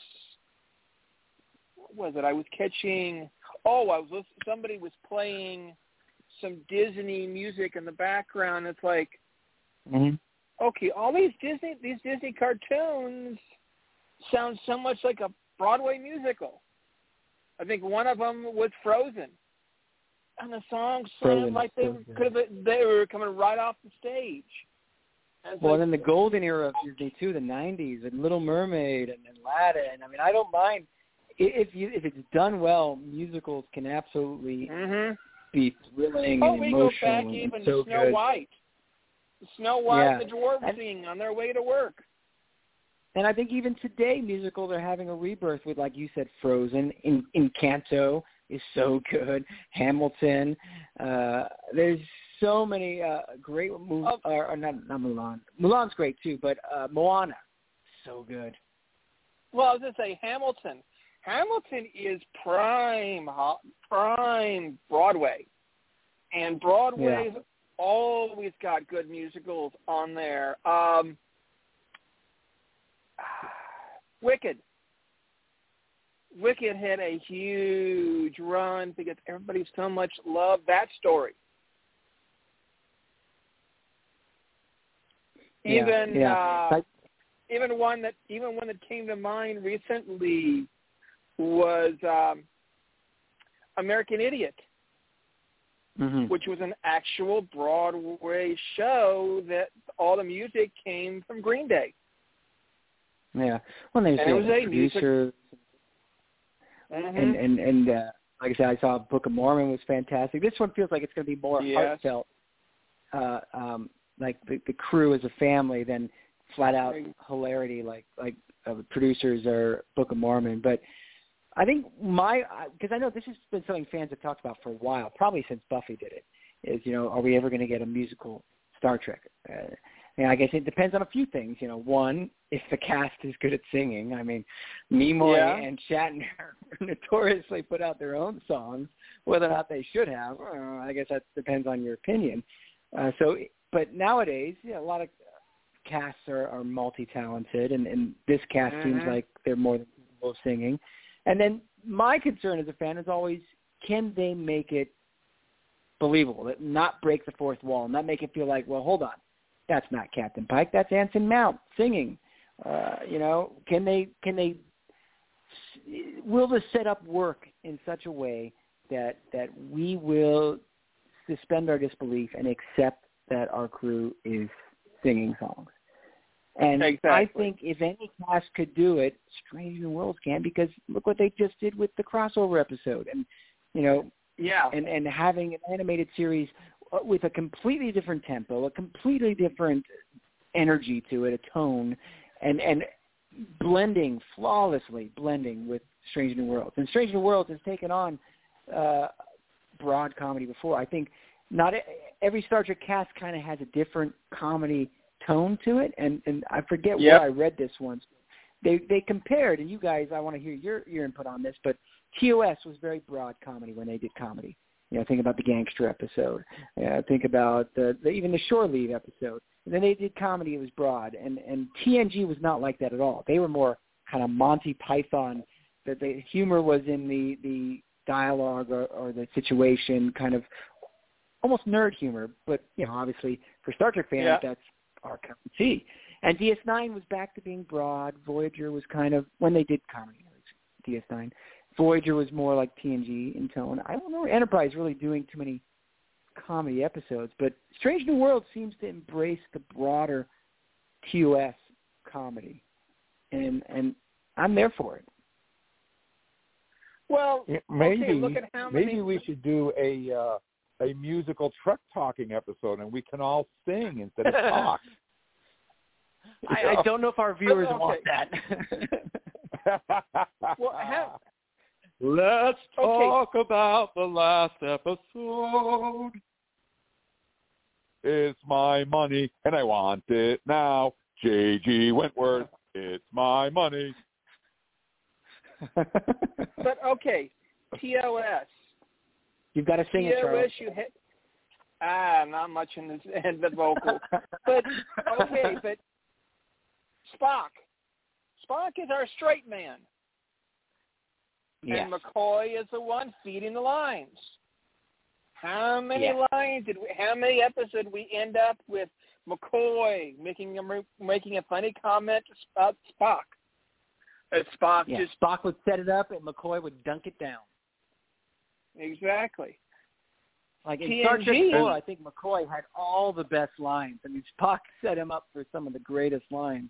catching. Somebody was playing some Disney music in the background. It's like, okay, all these Disney cartoons sound so much like a Broadway musical. I think one of them was Frozen, and the songs sounded like they were coming right off the stage. Well, then the golden era of Disney too, the '90s, and Little Mermaid and Aladdin. I mean, I don't mind if it's done well. Musicals can absolutely be thrilling and emotional. We go back even to Snow White. Snow White and the dwarves singing on their way to work. And I think even today, musicals are having a rebirth with, like you said, Frozen. Encanto is so good. Hamilton. There's so many great movies. Not Mulan. Mulan's great too, but Moana, so good. Well, I was going to say Hamilton. Hamilton is prime Broadway. And Broadway's always got good musicals on there. Wicked had a huge run because everybody so much loved that story. Even one that came to mind recently was American Idiot, which was an actual Broadway show that all the music came from Green Day. Yeah, well, there's producers, and like I said, I saw Book of Mormon was fantastic. This one feels like it's going to be more heartfelt, like the crew as a family than flat out hilarity like producers or Book of Mormon. But I think because I know this has been something fans have talked about for a while, probably since Buffy did it, is, are we ever going to get a musical Star Trek? And I guess it depends on a few things. One, if the cast is good at singing. I mean, Nimoy and Shatner notoriously put out their own songs. Whether or not they should have, I guess that depends on your opinion. But nowadays, a lot of casts are multi-talented, and this cast seems like they're more than capable of singing. And then my concern as a fan is always, can they make it believable, not break the fourth wall, not make it feel like, well, hold on, that's not Captain Pike, that's Anson Mount singing. Can they? Will the setup work in such a way that we will suspend our disbelief and accept that our crew is singing songs? And I think if any cast could do it, Strange New Worlds can, because look what they just did with the crossover episode, and and having an animated series with a completely different tempo, a completely different energy to it, a tone, and flawlessly blending with Strange New Worlds. And Strange New Worlds has taken on broad comedy before. I think not every Star Trek cast kind of has a different comedy tone to it, and I forget where I read this once. They compared, and you guys, I want to hear your input on this, but TOS was very broad comedy when they did comedy. Think about the gangster episode. Think about even the shore leave episode. And then they did comedy; it was broad, and TNG was not like that at all. They were more kind of Monty Python. That the humor was in the dialogue or the situation, kind of almost nerd humor. But obviously for Star Trek fans, that's our cup of tea. And DS9 was back to being broad. Voyager was kind of, when they did comedy, DS9. Voyager was more like TNG in tone. I don't know Enterprise really doing too many comedy episodes, but Strange New World seems to embrace the broader TOS comedy, and I'm there for it. Well, look at how many... maybe we should do a musical truck talking episode, and we can all sing instead of talk. I don't know if our viewers want that. Let's talk about the last episode. It's my money, and I want it now. J.G. Wentworth, it's my money. But, TOS. You've got to sing it, Charles. Not much in the vocal. But, okay, but Spock. Spock is our straight man. Yes. And McCoy is the one feeding the lines. How many how many episodes we end up with McCoy making a funny comment about Spock? Spock would set it up and McCoy would dunk it down. Exactly. Like in Star Trek 4, I think McCoy had all the best lines. I mean, Spock set him up for some of the greatest lines.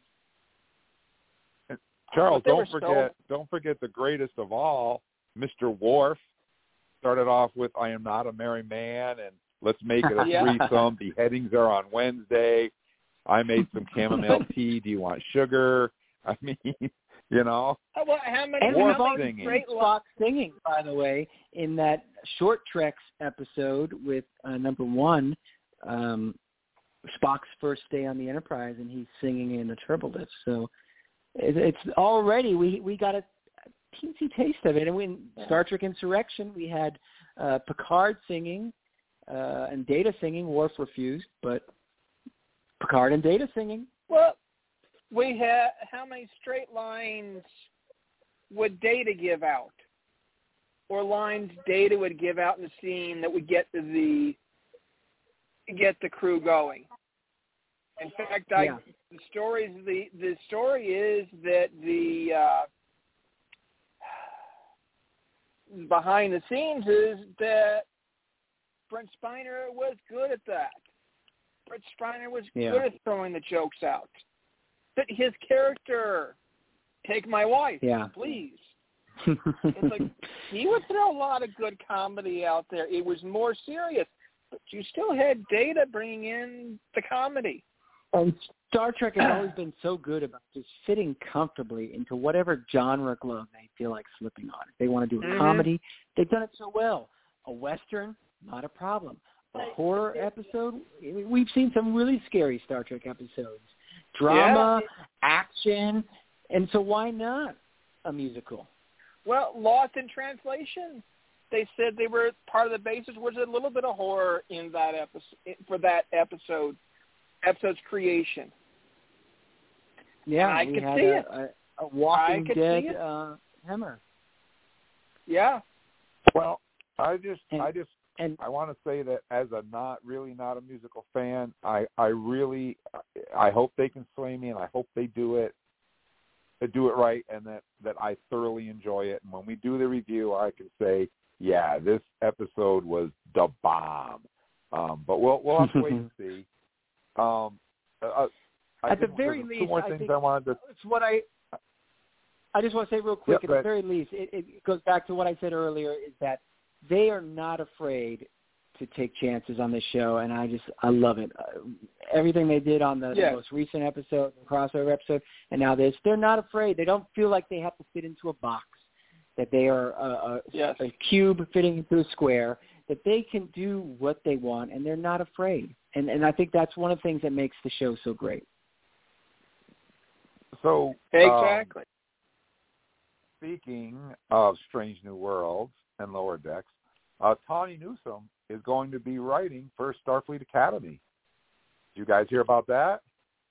Charles, don't forget the greatest of all, Mr. Worf. Started off with "I am not a married man," and let's make it a threesome. Beheadings are on Wednesday. I made some chamomile tea. Do you want sugar? I mean, you know. Well, how many Spock singing, by the way, in that Short Treks episode with number 1, Spock's first day on the Enterprise, and he's singing in the Turbo-Lift. So it's already we got a teensy taste of it. And in Star Trek Insurrection, we had Picard singing and Data singing. Worf refused, but Picard and Data singing. Well, we had how many straight lines would Data give out, or lines Data would give out in the scene that would get the crew going? In fact, the story is that the behind the scenes is that Brent Spiner was good at that. Brent Spiner was good at throwing the jokes out. But his character, take my wife, please. It's like he would throw a lot of good comedy out there. It was more serious, but you still had Data bringing in the comedy. And Star Trek has always been so good about just fitting comfortably into whatever genre glove they feel like slipping on. If they want to do a comedy, they've done it so well. A Western, not a problem. A horror episode, we've seen some really scary Star Trek episodes. Drama, action, and so why not a musical? Well, Lost in Translation, they said they were part of the basis was a little bit of horror in that episode for that episode's creation. Yeah, and I we could had see it. A Walking Dead Hammer. Yeah. Well, I want to say that as a not a musical fan, I hope they can sway me, and I hope they do it right, and that I thoroughly enjoy it. And when we do the review, I can say, yeah, this episode was the bomb. But we'll have to wait and see. At the very least, two more things I wanted to. It's what I just want to say real quick. At the very least, it goes back to what I said earlier: is that they are not afraid to take chances on this show, and I love it. Everything they did on the most recent episode, the crossover episode, and now this, they're not afraid. They don't feel like they have to fit into a box, that they are a cube fitting into a square, that they can do what they want, and they're not afraid. And I think that's one of the things that makes the show so great. So exactly. Speaking of Strange New Worlds and Lower Decks, Tawny Newsome is going to be writing for Starfleet Academy. Did you guys hear about that?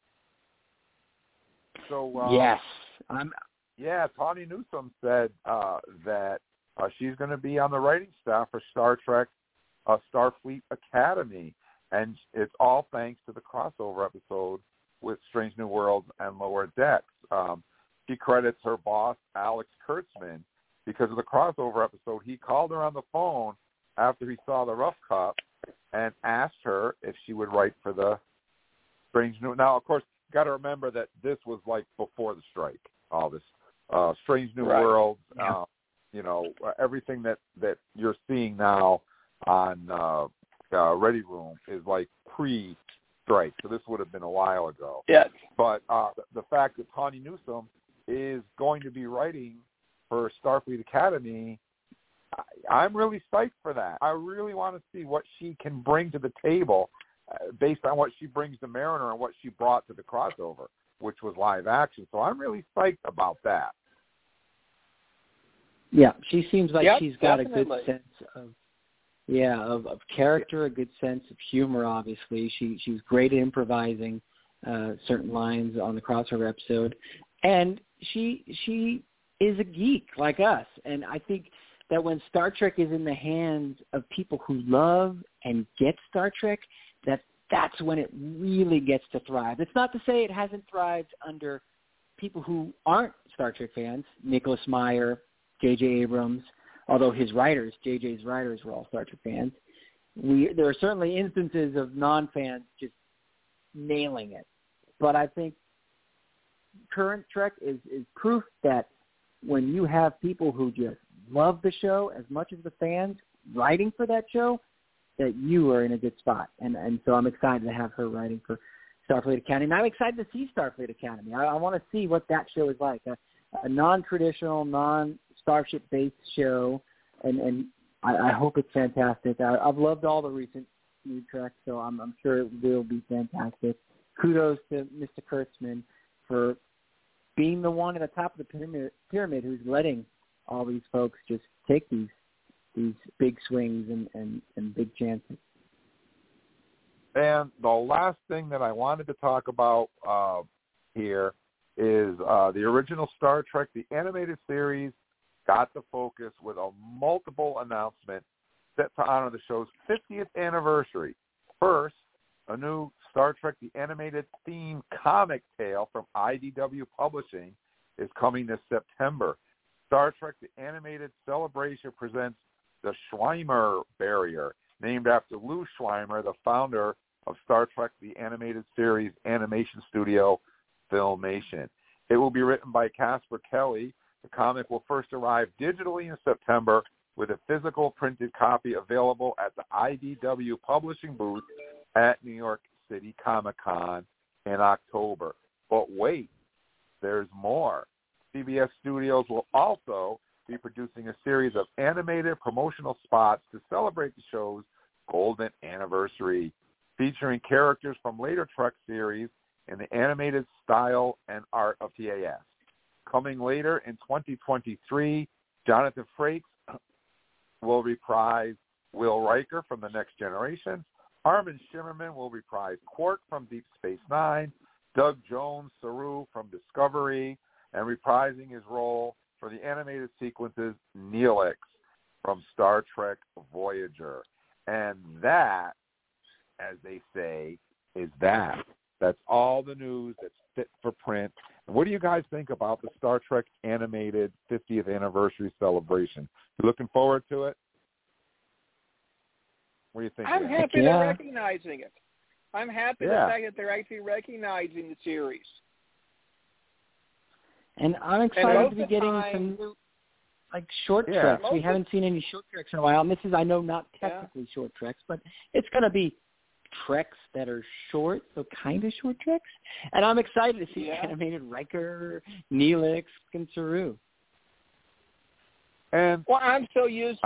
So yes, Tawny Newsome said that she's going to be on the writing staff for Star Trek Starfleet Academy, and it's all thanks to the crossover episode with Strange New Worlds and Lower Decks. She credits her boss, Alex Kurtzman, because of the crossover episode. He called her on the phone after he saw the Rough Cut and asked her if she would write for the Strange New. Now, of course, you got to remember that this was like before the strike. All this Strange New Worlds, everything that you're seeing now on Ready Room is like pre-strike. So this would have been a while ago. Yes. But the fact that Tawny Newsome is going to be writing for Starfleet Academy, I'm really psyched for that. I really want to see what she can bring to the table based on what she brings to Mariner and what she brought to the crossover, which was live action. So I'm really psyched about that. Yeah, she seems like she's got a good sense of of character, a good sense of humor. Obviously, she's great at improvising certain lines on the crossover episode, and she is a geek like us. And I think that when Star Trek is in the hands of people who love and get Star Trek, that's when it really gets to thrive. It's not to say it hasn't thrived under people who aren't Star Trek fans, Nicholas Meyer, J.J. Abrams, although his writers, J.J.'s writers, were all Star Trek fans. There are certainly instances of non-fans just nailing it. But I think current Trek is proof that when you have people who just love the show as much as the fans writing for that show, that you are in a good spot. And so I'm excited to have her writing for Starfleet Academy. And I'm excited to see Starfleet Academy. I want to see what that show is like, a non-traditional, non-Starship-based show, and I hope it's fantastic. I've loved all the recent new Trek, so I'm sure it will be fantastic. Kudos to Mr. Kurtzman for being the one at the top of the pyramid who's letting all these folks just take these big swings and big chances. And the last thing that I wanted to talk about here is the original Star Trek, the animated series, got the focus with a multiple announcement set to honor the show's 50th anniversary. First, a new Star Trek, the animated theme comic tale from IDW Publishing is coming this September. Star Trek, the animated celebration presents the Schweimer Barrier, named after Lou Schweimer, the founder of Star Trek, the animated series animation studio Filmation. It will be written by Casper Kelly. The comic will first arrive digitally in September with a physical printed copy available at the IDW Publishing booth at New York City Comic-Con in October. But wait, there's more. CBS Studios will also be producing a series of animated promotional spots to celebrate the show's golden anniversary, featuring characters from later Trek series in the animated style and art of TAS. Coming later in 2023, Jonathan Frakes will reprise Will Riker from The Next Generation. Armin Shimmerman will reprise Quark from Deep Space Nine. Doug Jones, Saru from Discovery, and reprising his role for the animated sequences, Neelix from Star Trek Voyager. And that, as they say, is that. That's all the news that's fit for print. And what do you guys think about the Star Trek animated 50th anniversary celebration? You looking forward to it? What do you think? I'm happy they're recognizing it. I'm happy the fact that they're actually recognizing the series. And I'm excited to be getting some new, short treks. We haven't seen any short treks in a while. And this is, I know, not technically short treks, but it's going to be treks that are short, so kind of short treks. And I'm excited to see animated Riker, Neelix, and Saru. And I'm so used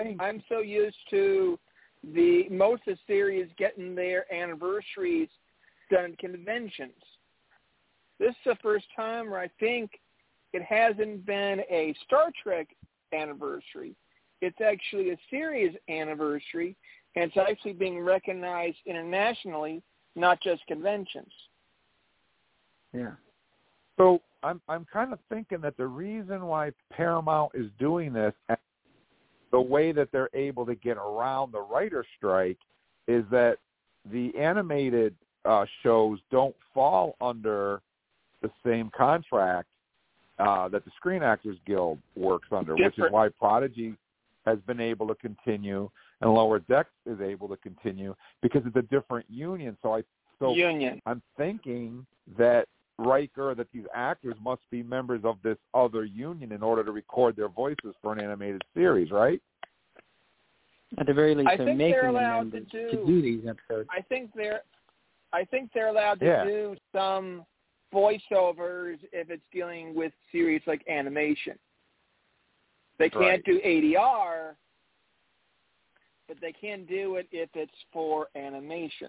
to the most of the series getting their anniversaries done at conventions. This is the first time where I think it hasn't been a Star Trek anniversary. It's actually a series anniversary, and it's actually being recognized internationally, not just conventions. Yeah. So I'm kind of thinking that the reason why Paramount is doing this, and the way that they're able to get around the writer strike, is that the animated shows don't fall under the same contract that the Screen Actors Guild works under, which is why Prodigy has been able to continue and Lower Decks is able to continue, because it's a different union. I'm thinking that Riker, that these actors must be members of this other union in order to record their voices for an animated series, right? At the very least, they're making them allowed members to do these episodes. I think they're allowed to do some voiceovers if it's dealing with series like animation. They can't do ADR, but they can do it if it's for animation.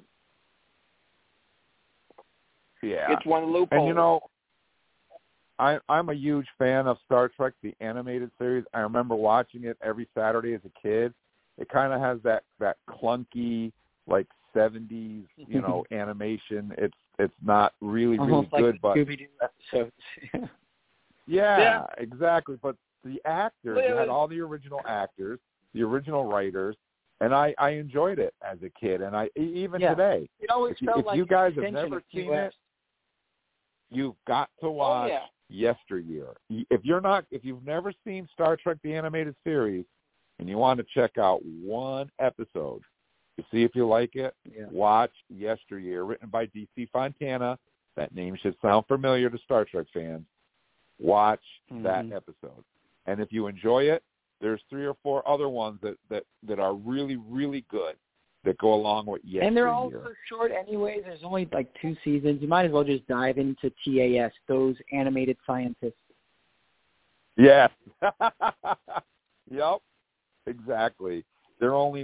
Yeah. It's one loophole. And I'm a huge fan of Star Trek, the animated series. I remember watching it every Saturday as a kid. It kind of has that clunky, like 70s, animation. It's not really almost good, like but Scooby-Doo episodes. yeah, exactly. But the actors, you had all the original actors, the original writers, and I enjoyed it as a kid, and even today. It always felt like you guys have extension never of seen TOS. it, you've got to watch Yesteryear. If you've never seen Star Trek the Animated Series, and you want to check out one episode to see if you like it, watch Yesteryear, written by D.C. Fontana. That name should sound familiar to Star Trek fans. Watch that episode. And if you enjoy it, there's 3 or 4 other ones that are really, really good that go along with Yesteryear. And they're all so short anyways. There's only like 2 seasons. You might as well just dive into TAS, those animated scientists. Yes. Yep. Exactly. They're only,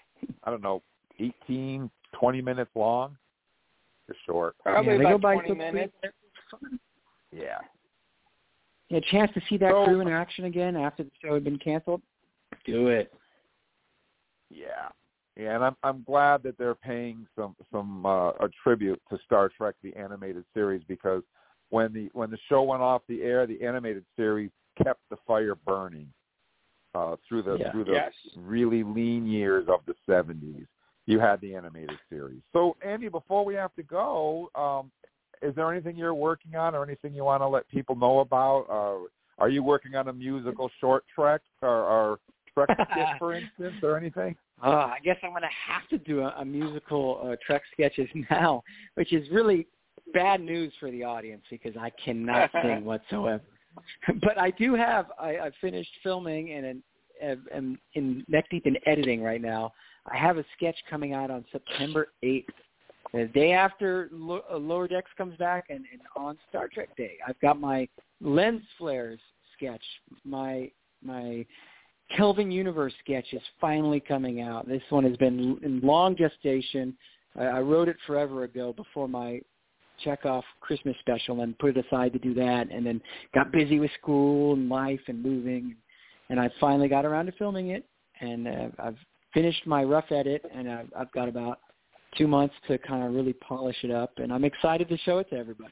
18, 20 minutes long? They're short. Probably they about go by 20 minutes. Yeah. A chance to see that crew in action again after the show had been canceled? Do it. Yeah. Yeah, and I'm glad that they're paying a tribute to Star Trek the Animated Series, because when the show went off the air, the animated series kept the fire burning through the really lean years of the 70s. You had the animated series. So, Andy, before we have to go, is there anything you're working on or anything you want to let people know about? Are you working on a musical short Trek or Trek skit, for instance, or anything? I guess I'm going to have to do a musical Trek sketches now, which is really bad news for the audience because I cannot sing whatsoever. But I do have I finished filming and am in neck deep in editing right now. I have a sketch coming out on September 8th, the day after Lower Decks comes back, and on Star Trek Day. I've got my lens flares sketch, my Kelvin Universe sketch is finally coming out. This one has been in long gestation. I wrote it forever ago before my Chekhov Christmas special and put it aside to do that, and then got busy with school and life and moving, and I finally got around to filming it, and I've finished my rough edit, and I've got about 2 months to kind of really polish it up, and I'm excited to show it to everybody.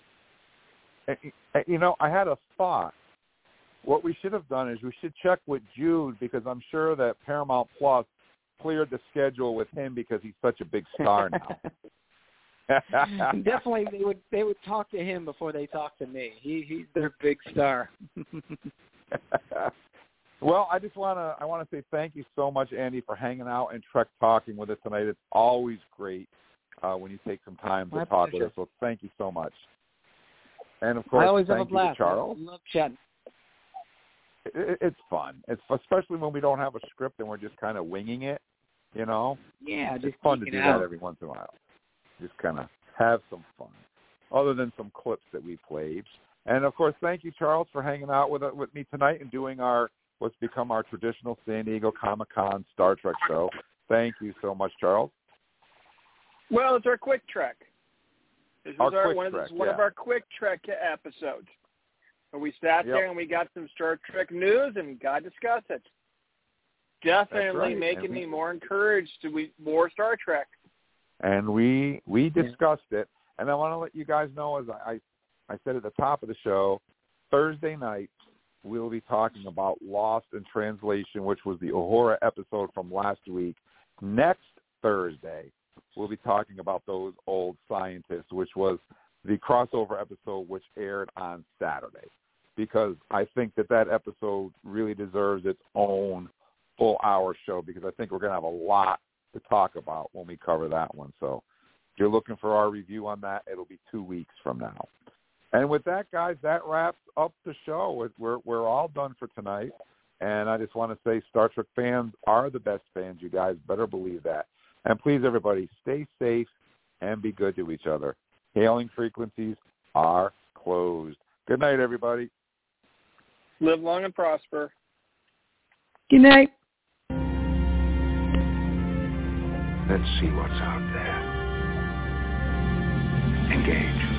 I had a thought. What we should have done is we should check with Jude, because I'm sure that Paramount Plus cleared the schedule with him because he's such a big star now. Definitely, they would talk to him before they talk to me. He's their big star. Well, I want to say thank you so much, Andy, for hanging out and Trek Talking with us tonight. It's always great when you take some time to talk with us. So thank you so much. And of course, I always thank have a you blast. to Charles. I love chatting. It's fun. It's especially when we don't have a script and we're just kind of winging it. Yeah, it's fun to do that every once in a while. Just kind of have some fun, other than some clips that we played. And of course, thank you, Charles, for hanging out with me tonight and doing what's become our traditional San Diego Comic-Con Star Trek show. Thank you so much, Charles. Well, it's our Quick Trek. This was one of our Quick Trek episodes. And we sat there and we got some Star Trek news and got to discuss it. Definitely making me more encouraged to more Star Trek. And we discussed it. And I want to let you guys know, as I said at the top of the show, Thursday night we'll be talking about Lost in Translation, which was the Uhura episode from last week. Next Thursday we'll be talking about Those Old Scientists, which was the crossover episode which aired on Saturday, because I think that episode really deserves its own full-hour show, because I think we're going to have a lot to talk about when we cover that one. So if you're looking for our review on that, it'll be 2 weeks from now. And with that, guys, that wraps up the show. We're all done for tonight. And I just want to say Star Trek fans are the best fans. You guys better believe that. And please, everybody, stay safe and be good to each other. Hailing frequencies are closed. Good night, everybody. Live long and prosper. Good night. Let's see what's out there. Engage.